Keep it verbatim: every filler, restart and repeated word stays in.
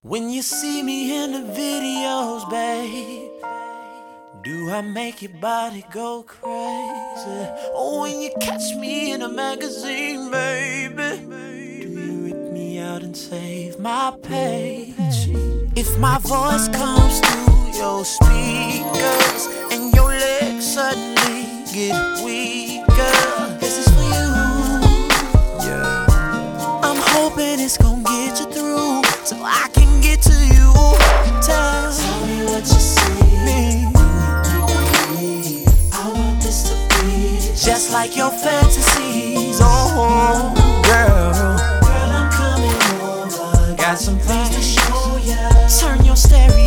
When you see me in the videos, babe, do I make your body go crazy? Or when you catch me in a magazine, baby, do you rip me out and save my page? If my voice comes through your speakers and your legs suddenly get weaker, this is for you. Yeah. I'm hoping it's gonna get you through so I can get to you. Tell, Tell me what you see. Me. I want this to be just like your fantasies. Oh, girl, girl, I'm coming over. Got some things to show ya. Turn your stereo